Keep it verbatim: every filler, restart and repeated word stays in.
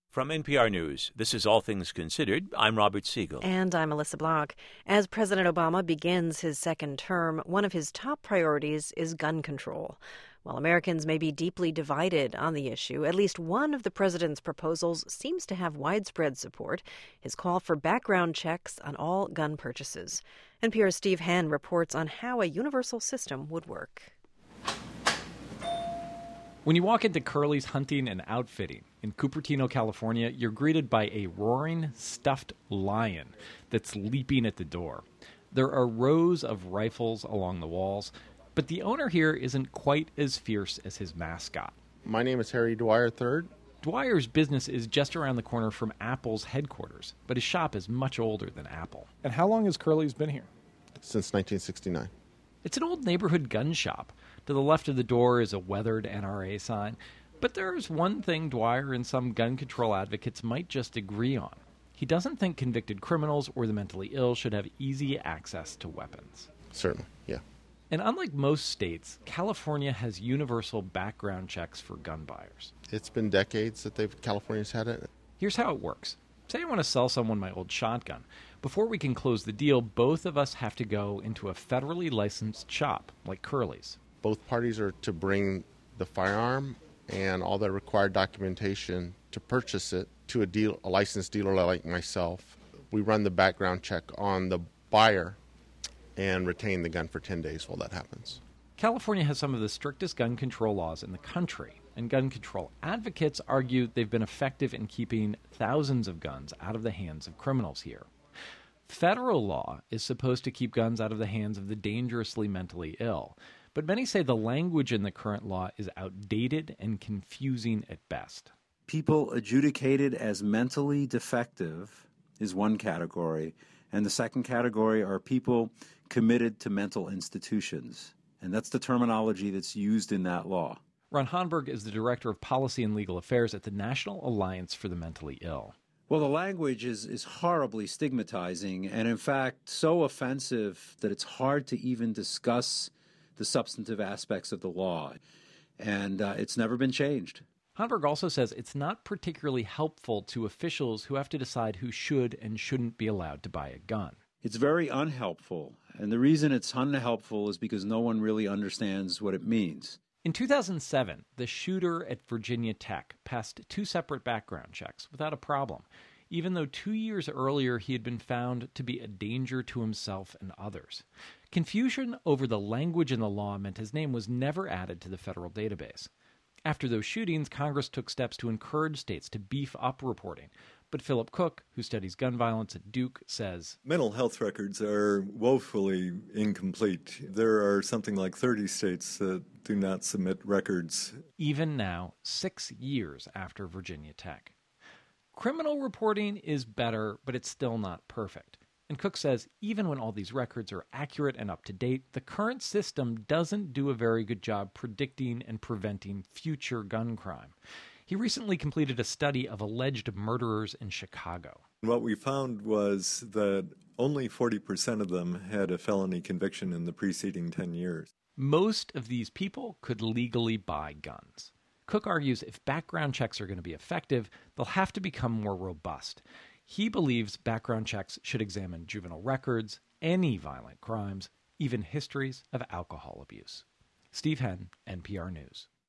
From N P R News, this is All Things Considered. I'm Robert Siegel. And I'm Melissa Block. As President Obama begins his second term, one of his top priorities is gun control. While Americans may be deeply divided on the issue, at least one of the president's proposals seems to have widespread support: his call for background checks on all gun purchases. N P R's Steve Henn reports on how a universal system would work. When you walk into Curly's Hunting and Outfitting in Cupertino, California, you're greeted by a roaring, stuffed lion that's leaping at the door. There are rows of rifles along the walls, but the owner here isn't quite as fierce as his mascot. My name is Harry Dwyer the third. Dwyer's business is just around the corner from Apple's headquarters, but his shop is much older than Apple. And how long has Curly's been here? Since nineteen sixty-nine. It's an old neighborhood gun shop. To the left of the door is a weathered N R A sign. But there's one thing Dwyer and some gun control advocates might just agree on. He doesn't think convicted criminals or the mentally ill should have easy access to weapons. Certainly, yeah. And unlike most states, California has universal background checks for gun buyers. It's been decades that they've California's had it. Here's how it works. Say I want to sell someone my old shotgun. Before we can close the deal, both of us have to go into a federally licensed shop, like Curly's. Both parties are to bring the firearm and all the required documentation to purchase it to a, deal, a licensed dealer like myself. We run the background check on the buyer and retain the gun for ten days while that happens. California has some of the strictest gun control laws in the country, and gun control advocates argue they've been effective in keeping thousands of guns out of the hands of criminals here. Federal law is supposed to keep guns out of the hands of the dangerously mentally ill, but many say the language in the current law is outdated and confusing at best. People adjudicated as mentally defective is one category, and the second category are people committed to mental institutions. And that's the terminology that's used in that law. Ron Honberg is the Director of Policy and Legal Affairs at the National Alliance for the Mentally Ill. Well, the language is, is horribly stigmatizing and, in fact, so offensive that it's hard to even discuss the substantive aspects of the law. And uh, it's never been changed. Honberg also says it's not particularly helpful to officials who have to decide who should and shouldn't be allowed to buy a gun. It's very unhelpful. And the reason it's unhelpful is because no one really understands what it means. In two thousand seven, the shooter at Virginia Tech passed two separate background checks without a problem, even though two years earlier he had been found to be a danger to himself and others. Confusion over the language in the law meant his name was never added to the federal database. After those shootings, Congress took steps to encourage states to beef up reporting. But Philip Cook, who studies gun violence at Duke, says mental health records are woefully incomplete. There are something like thirty states that do not submit records. Even now, six years after Virginia Tech. Criminal reporting is better, but it's still not perfect. And Cook says even when all these records are accurate and up to date, the current system doesn't do a very good job predicting and preventing future gun crime. He recently completed a study of alleged murderers in Chicago. What we found was that only forty percent of them had a felony conviction in the preceding ten years. Most of these people could legally buy guns. Cook argues if background checks are going to be effective, they'll have to become more robust. He believes background checks should examine juvenile records, any violent crimes, even histories of alcohol abuse. Steve Henn, N P R News.